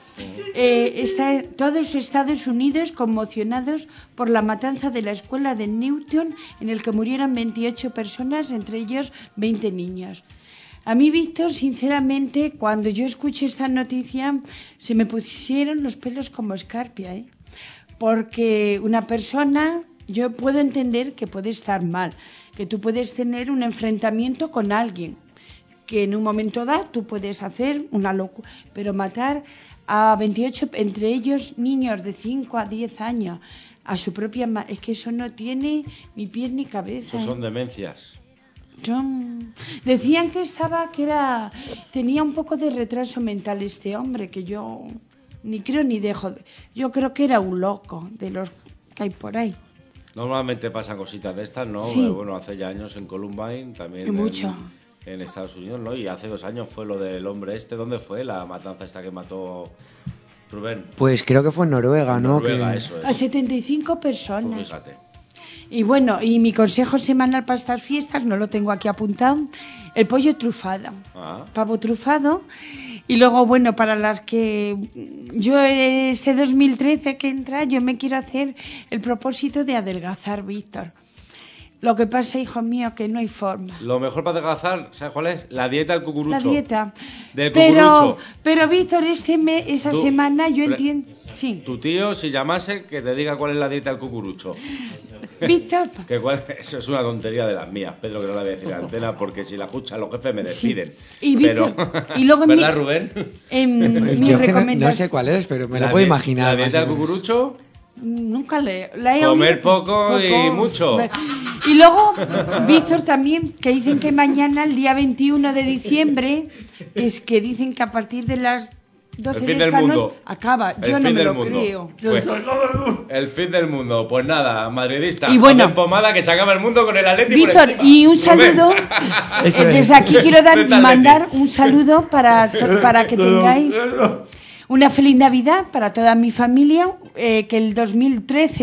Todos Estados Unidos conmocionados por la matanza de la escuela de Newton, en el que murieron 28 personas, entre ellos 20 niños. A mí, Víctor, sinceramente, cuando yo escuché esta noticia, se me pusieron los pelos como escarpia, ¿eh? Porque una persona, yo puedo entender que puede estar mal, que tú puedes tener un enfrentamiento con alguien, que en un momento dado tú puedes hacer una locura, pero matar a 28, entre ellos niños de 5 a 10 años, a su propia es que eso no tiene ni pies ni cabeza. Eso son demencias. Decían que tenía un poco de retraso mental este hombre, que yo ni creo ni dejo. Yo creo que era un loco de los que hay por ahí. Normalmente pasan cositas de estas, ¿no? Sí. Bueno, hace ya años en Columbine, también Mucho. en Estados Unidos, ¿no? Y hace 2 años fue lo del hombre este. ¿Dónde fue la matanza esta que mató Rubén? Pues creo que fue en Noruega, ¿no? Noruega, Que- eso A es. 75 personas. Pues fíjate. Y bueno, y mi consejo semanal para estas fiestas, no lo tengo aquí apuntado, el pollo trufado. Ah. Pavo trufado. Y luego, bueno, para las que yo este 2013 que entra, yo me quiero hacer el propósito de adelgazar, Víctor. Lo que pasa, hijo mío, que no hay forma. Lo mejor para adelgazar, ¿sabes cuál es? La dieta del cucurucho. La dieta. Del Pero, cucurucho. pero Víctor, esa Tú- semana yo Pre- entiendo... Sí. Tu tío, si llamase, que te diga cuál es la dieta del cucurucho. Víctor, Eso es una tontería de las mías, Pedro, que no la voy a decir en antena, porque si la escuchan los jefes me Sí. despiden. Y Víctor, Pero- y luego ¿Verdad, Rubén? mi Yo es que recomendación... no sé cuál es, pero me lo La puedo di- imaginar. La más dieta o del menos. cucurucho, Nunca la he Comer oído. poco y mucho. Y luego, Víctor, también, que dicen que mañana, el día 21 de diciembre, que dicen que a partir de las 12 El de fin del esta mundo. noche acaba. El Yo no fin me del lo mundo. creo. Pues, el fin del mundo. Pues nada, madridista. Y bueno- ponte pomada que se acaba el mundo con el Atleti por Víctor, encima. y un Rubén. saludo. Eso es. Desde aquí quiero Vete al mandar Atleti. un saludo para que tengáis una feliz Navidad para toda mi familia, que el 2013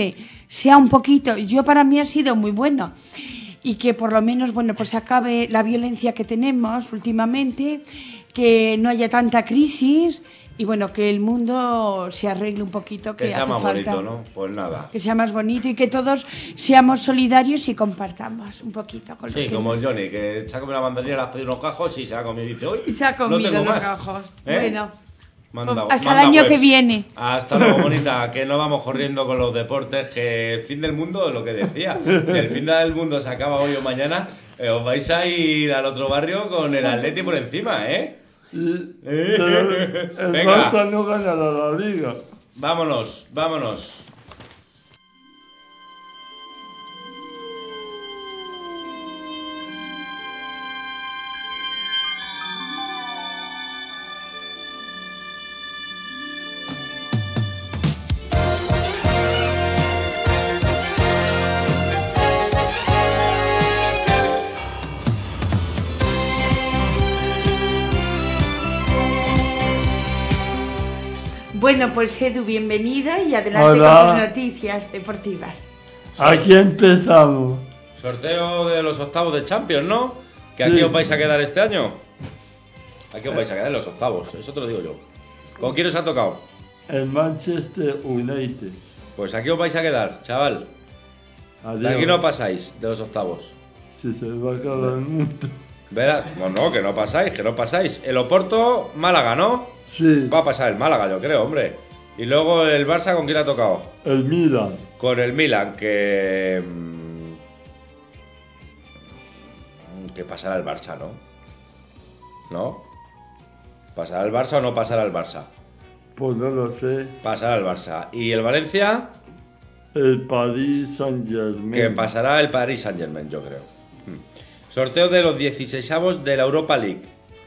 sea un poquito, yo para mí ha sido muy bueno, y que por lo menos, bueno, pues se acabe la violencia que tenemos últimamente, que no haya tanta crisis y bueno, que el mundo se arregle un poquito, que sea hace más falta. bonito, ¿no? Pues nada. Que sea más bonito y que todos seamos solidarios y compartamos un poquito con los Sí, que... como el Johnny, que se ha comido la mandarina, le has pedido unos cajos y se ha comido y dice, hoy Y se ha comido no tengo los más. gajos. ¿Eh? Bueno, Manda- hasta el manda año webs. que viene. Hasta luego, bonita, que no vamos corriendo con los deportes, que el fin del mundo es lo que decía. Si el fin del mundo se acaba hoy o mañana, os vais a ir al otro barrio con el Atleti por encima, ¿eh? Pero el Venga. Barça no gana la Liga. Vámonos, vámonos. Bueno, pues Edu, bienvenida y adelante Hola. con tus noticias deportivas. Aquí empezamos. Sorteo de los octavos de Champions, ¿no? Que aquí Sí. os vais a quedar este año. Aquí os vais a quedar en los octavos, eso te lo digo yo. ¿Con quién os ha tocado? El Manchester United. Pues aquí os vais a quedar, chaval. Adiós. De aquí no pasáis, de los octavos. Si se va a acabar el mundo. Verás, no, que no pasáis, que no pasáis. El Oporto, Málaga, ¿no? Sí. Va a pasar el Málaga, yo creo, hombre. Y luego el Barça, ¿con quién ha tocado? El Milan. Con el Milan, que... que pasará el Barça, ¿no? ¿No? ¿Pasará el Barça o no pasará el Barça? Pues no lo sé. Pasará el Barça. ¿Y el Valencia? El Paris Saint-Germain. Que pasará el Paris Saint-Germain, yo creo. Sorteo de los 16avos de la Europa League.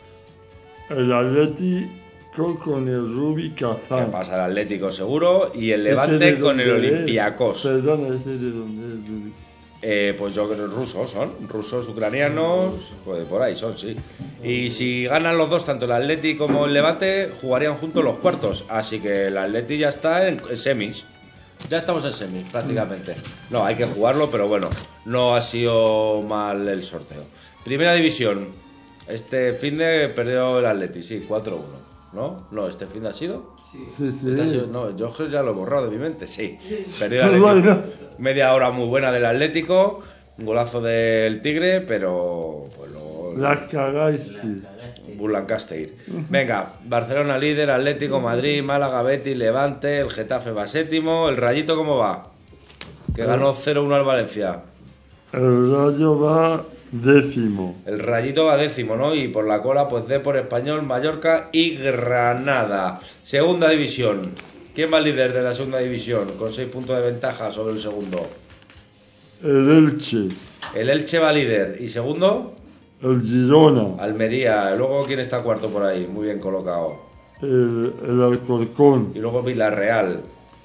El Atlético con el Rubí Que Kazán. pasa el Atlético seguro y el ¿Ese de Levante con el dónde es? Olympiacos. Perdona, ¿ese de dónde es, Rubí? Pues yo creo rusos son, rusos, ucranianos, pues por ahí son, sí. Y si ganan los dos, tanto el Atleti como el Levante, jugarían juntos los cuartos. Así que el Atleti ya está en semis. Ya estamos en semis, prácticamente. No, hay que jugarlo, pero bueno, no ha sido mal el sorteo. Primera división. Este fin de perdió el Atleti, sí, 4-1. ¿No? No, este fin de ha sido. Sí, sí. Este ha sido- no, yo ya lo he borrado de mi mente, sí. Perdió el Bueno. Atlético. Media hora muy buena del Atlético, un golazo del Tigre, pero pues luego La cagaste. Lancaster. Venga, Barcelona líder, Atlético, Madrid, Málaga, Betis, Levante, el Getafe va séptimo, el Rayito ¿cómo va? Que ganó 0-1 al Valencia. El Rayo va décimo. El Rayito va décimo, ¿no? Y por la cola, pues por Español, Mallorca y Granada. Segunda división. ¿Quién va líder de la segunda división? Con 6 puntos de ventaja sobre el segundo. El Elche. El Elche va líder. ¿Y segundo? El Girona. Almería. Luego, ¿quién está cuarto por ahí? Muy bien colocado. El Alcorcón. Y luego Villarreal.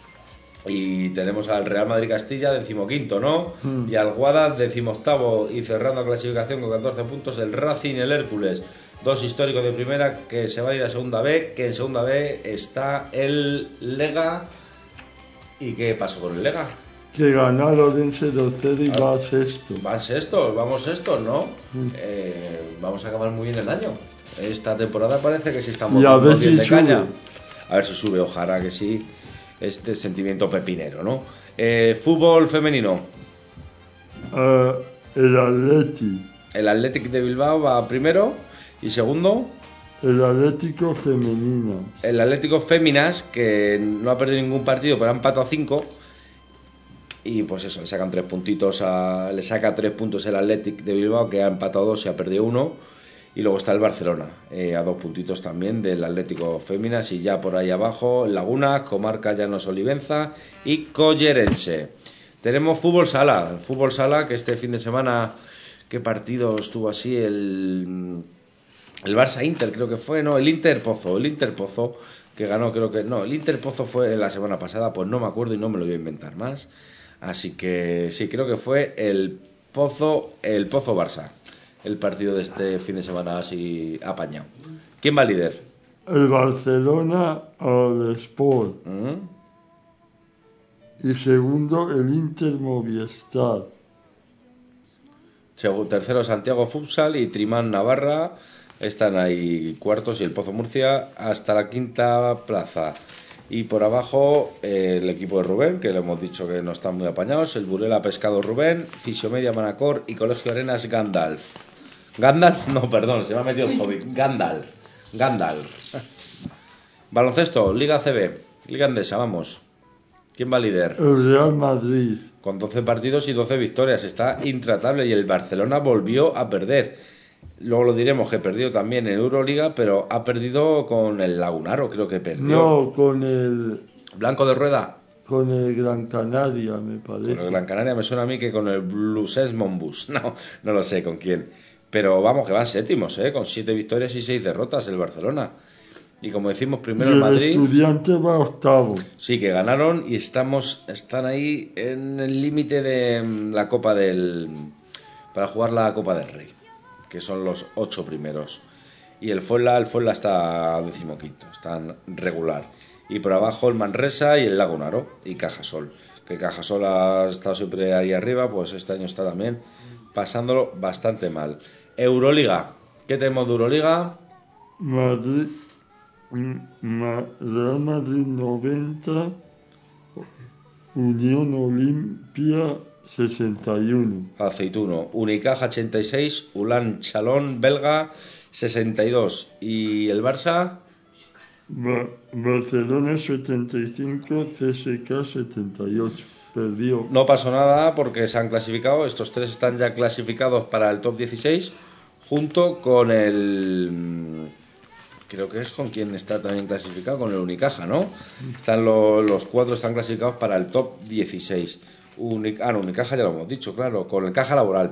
Y tenemos al Real Madrid Castilla, 15º, ¿no? Y al Guada, 18º. Y cerrando clasificación con 14 puntos, el Racing y el Hércules. Dos históricos de primera que se van a ir a segunda B. Que en segunda B está el Lega. ¿Y qué pasó con el Lega? Que ganó el Orense 2-0 y va sexto. Van sextos, vamos sextos, ¿no? Vamos a acabar muy bien el año. Esta temporada parece que sí estamos Y a ver dando bien si de sube. caña. A ver si sube, ojalá que sí. Este sentimiento pepinero, ¿no? Fútbol femenino. El Atleti. El Athletic de Bilbao va primero y segundo. El Atlético femenino. El Atlético Féminas, que no ha perdido ningún partido, pero ha empatado 5. Y pues eso, le sacan 3 puntitos le saca 3 puntos el Athletic de Bilbao, que ha empatado 2 y ha perdido 1. Y luego está el Barcelona, a 2 puntitos también del Atlético Féminas. Y ya por ahí abajo, Laguna, Comarca Llanos Olivenza y Collerense. Tenemos fútbol sala, que este fin de semana, ¿qué partido estuvo así? El Barça Inter creo que fue, no, el Inter Pozo, que ganó, creo que, no, el Inter Pozo fue la semana pasada, pues no me acuerdo y no me lo voy a inventar más. Así que sí, creo que fue el Pozo Barça, el partido de este fin de semana así apañado. ¿Quién va líder? El Barcelona al Sport. ¿Mm? y segundo el Inter Movistar. Tercero Santiago Futsal y Trimán Navarra. Están ahí cuartos y el Pozo Murcia hasta la quinta plaza. Y por abajo el equipo de Rubén, que le hemos dicho que no están muy apañados. El Burela Pescado Rubén, Fisiomedia Manacor y Colegio Arenas Gandalf. Gandalf, no, perdón, se me ha metido el Hobbit. Gandalf. Baloncesto, Liga CB, Liga Endesa, vamos. ¿Quién va líder? El Real Madrid. Con 12 partidos y 12 victorias. Está intratable y el Barcelona volvió a perder. Luego lo diremos que perdió también en Euroliga, pero ha perdido con el Lagunaro, creo que perdió. No, con el... Blanco de Rueda. Con el Gran Canaria, me parece. Con el Gran Canaria me suena a mí que con el Blues Monbus. No lo sé con quién. Pero vamos, que van séptimos, con 7 victorias y 6 derrotas el Barcelona. Y como decimos, primero el Madrid. El Estudiante va octavo. Sí, que ganaron y están ahí en el límite de la Copa para jugar la Copa del Rey, que son los 8 primeros. Y el Fuenla está 15º, están regular. Y por abajo el Manresa y el Lagunaro y Cajasol. Que Cajasol ha estado siempre ahí arriba, pues este año está también pasándolo bastante mal. Euroliga, ¿qué tenemos de Euroliga? Madrid, Real Madrid 90, Unión Olimpia 61. Aceituno, Unicaja 86, Ulan Chalón belga 62. ¿Y el Barça? Barcelona 75, CSKA 78. Perdió. No pasó nada porque se han clasificado. Estos 3 están ya clasificados para el top 16, junto con el... Creo que es con quien está también clasificado, con el Unicaja, ¿no? Están los 4 están clasificados para el top 16. Unicaja ya lo hemos dicho, claro, con el Caja Laboral.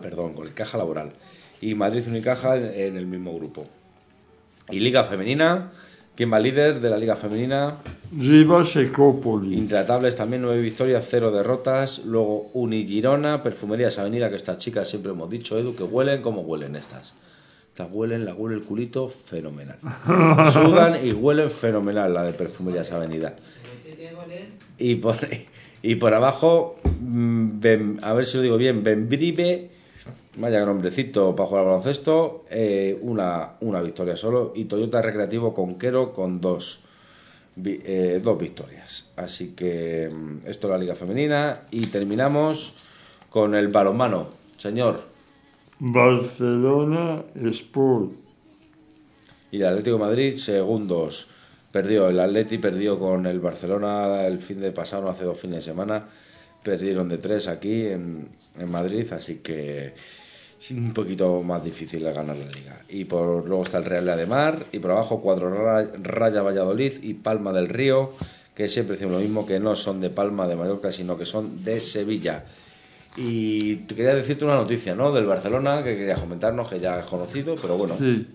Y Madrid Unicaja en el mismo grupo. Y Liga Femenina, ¿quién va líder de la Liga Femenina? Rivas Ecópolis. Intratables también, 9 victorias, 0 derrotas. Luego Unigirona, Perfumerías Avenida, que estas chicas siempre hemos dicho, Edu, que huelen como huelen estas. Las huele el culito fenomenal. Sudan y huelen fenomenal la de Perfumerías Avenida. Y por abajo, a ver si lo digo bien, Benbrive, vaya nombrecito para jugar al baloncesto, una victoria solo. Y Toyota Recreativo Conquero con 2 victorias. Así que esto es la Liga Femenina. Y terminamos con el balonmano. Señor. Barcelona Sport. Y el Atlético de Madrid, segundos. El Atleti perdió con el Barcelona el fin de pasado, hace 2 fines de semana. Perdieron de 3 aquí en Madrid, así que es un poquito más difícil ganar la Liga. Y luego está el Real de Mar, y por abajo Cuadro Raya Valladolid y Palma del Río, que siempre decimos lo mismo, que no son de Palma de Mallorca, sino que son de Sevilla. Y te quería decirte una noticia, ¿no? Del Barcelona, que querías comentarnos, que ya has conocido, pero bueno. Sí,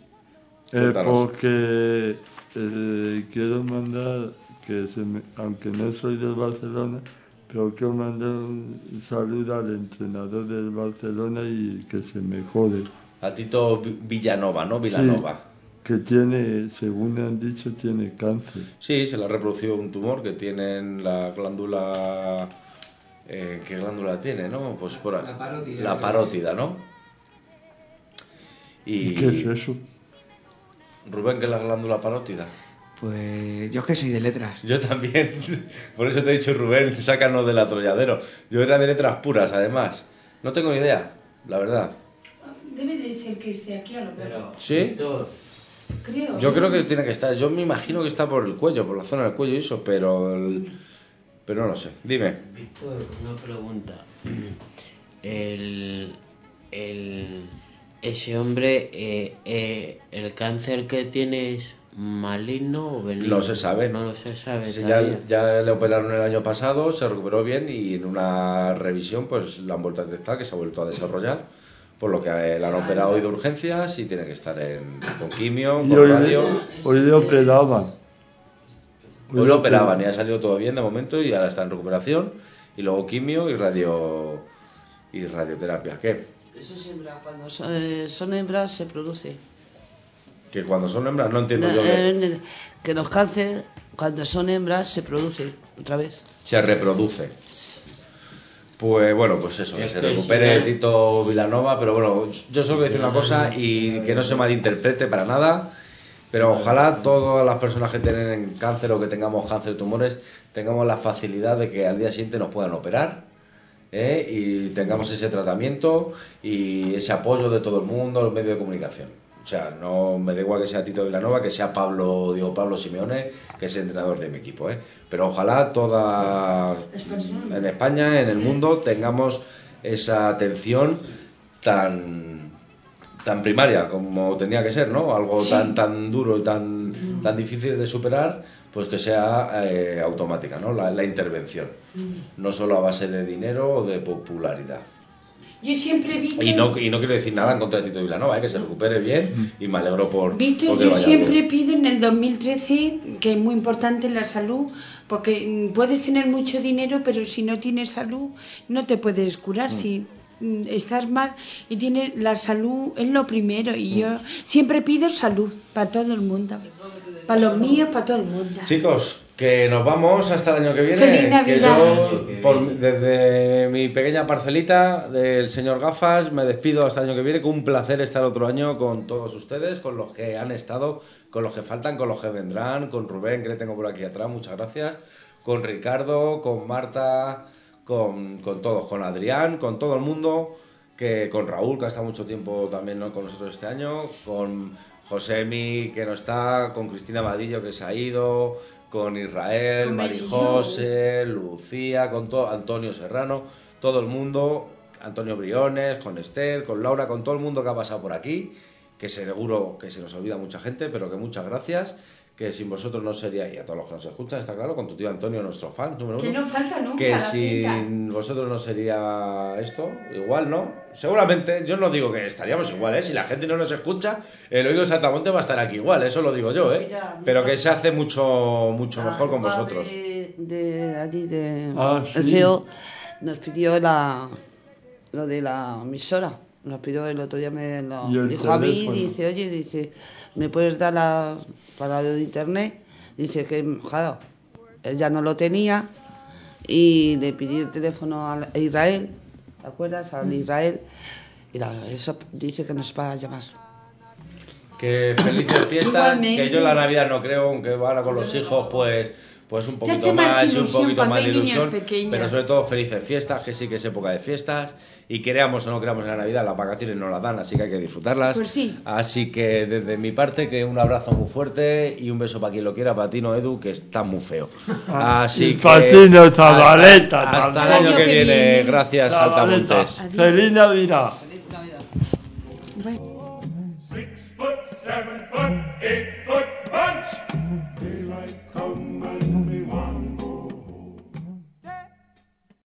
porque quiero mandar, aunque no soy del Barcelona, pero quiero mandar un saludo al entrenador del Barcelona y que se mejore. A Tito Villanova, ¿no? Vilanova. Sí, que tiene, según han dicho, tiene cáncer. Sí, se le ha reproducido un tumor que tiene en la glándula... ¿qué glándula tiene, no? Pues por ahí. La parótida, ¿no? ¿Y qué es eso? Rubén, ¿qué es la glándula parótida? Pues yo es que soy de letras. Yo también. Por eso te he dicho, Rubén, sácanos del atolladero. Yo era de letras puras, además. No tengo ni idea, la verdad. Debe de ser que esté aquí a lo mejor. ¿Sí? Creo. Yo creo que tiene que estar. Yo me imagino que está por el cuello, por la zona del cuello y eso, pero no lo sé. Dime. Víctor, una pregunta. Ese hombre, el cáncer que tiene es maligno o benigno. No se sabe. No se sabe. Sí, ya le operaron el año pasado, se recuperó bien y en una revisión pues la han vuelto a detectar, que se ha vuelto a desarrollar, por lo que la han operado hoy de urgencias y tiene que estar con quimio, con radio. Hoy le operaban. Hoy lo operaban y ha salido todo bien de momento y ahora está en recuperación y luego quimio y radioterapia. ¿Qué? Eso es hembra. Cuando son hembras se produce. Que cuando son hembras no entiendo yo. Que los cánceres, cuando son hembras, se produce. otra vez. Se reproduce. Pues bueno, pues eso, que Es se que recupere si no- Tito Vilanova, pero bueno, yo solo voy a decir una cosa y que no se malinterprete para nada, pero ojalá todas las personas que tienen cáncer o que tengamos cáncer, tumores, tengamos la facilidad de que al día siguiente nos puedan operar, y tengamos ese tratamiento y ese apoyo de todo el mundo, los medios de comunicación. O sea, no me da igual que sea Tito Vilanova, que sea Pablo Simeone, que es el entrenador de mi equipo, pero ojalá en España, en el mundo, tengamos esa atención tan primaria como tenía que ser, ¿no? Algo tan duro y tan difícil de superar, pues que sea automática, ¿no? La intervención, no solo a base de dinero o de popularidad. Yo siempre vi que... Y no quiero decir nada en contra de Tito Vilanova, que se recupere bien y me alegro por Víctor, que yo vaya siempre bien. pido en el 2013, que es muy importante la salud, porque puedes tener mucho dinero, pero si no tienes salud, no te puedes curar. Si estás mal y tienes la salud, es lo primero. Y yo siempre pido salud para todo el mundo. Para los míos, para todo el mundo. Chicos, que nos vamos hasta el año que viene. Feliz Que Navidad. yo, desde mi pequeña parcelita del señor Gafas, me despido hasta el año que viene. Con un placer estar otro año con todos ustedes, con los que han estado, con los que faltan, con los que vendrán, con Rubén, que le tengo por aquí atrás, muchas gracias, con Ricardo, con Marta, con todos, con Adrián, con todo el mundo, con Raúl, que ha estado mucho tiempo también, ¿no?, con nosotros este año, con Josemi, que no está, con Cristina Vadillo, que se ha ido, con Israel, Con Marijose, Lucía, con todo, Antonio Serrano, todo el mundo, Antonio Briones, con Esther, con Laura, con todo el mundo que ha pasado por aquí, que seguro que se nos olvida mucha gente, pero que muchas gracias, que sin vosotros no sería, y a todos los que nos escuchan, está claro, con tu tío Antonio, nuestro fan número uno. Que no falta nunca Que la sin vosotros no sería esto, igual, ¿no? Seguramente, yo no digo que estaríamos igual, si la gente no nos escucha, el oído de Saltamonte va a estar aquí igual, eso lo digo yo, pero que se hace mucho mejor con vosotros. De allí, de Ah, el sí. CEO, nos pidió lo de la emisora. Nos pidió el otro día, me lo Y el dijo a mí, teléfono. dice, oye, ¿me puedes dar para lo de internet? Dice que, claro, él ya no lo tenía y le pidió el teléfono a Israel, ¿te acuerdas? Al Israel, y eso dice que nos va a llamar. Que felices fiestas, Igualmente. que yo en la Navidad no creo, aunque ahora con los hijos pues un Te poquito hace más más y un ilusión poquito cuando más de hay niños ilusión, pequeños. pero sobre todo felices fiestas, que sí que es época de fiestas, y creamos o no creamos en la Navidad, las vacaciones nos las dan, así que hay que disfrutarlas. Pues sí. Así que desde mi parte, que un abrazo muy fuerte y un beso para quien lo quiera, para ti no, Edu, que está muy feo. Así y que para ti no, Zabaleta, hasta el también. año que viene, gracias, Zabaleta. Saltamontes. Feliz Navidad. Bueno. 6 foot, 7 foot, 8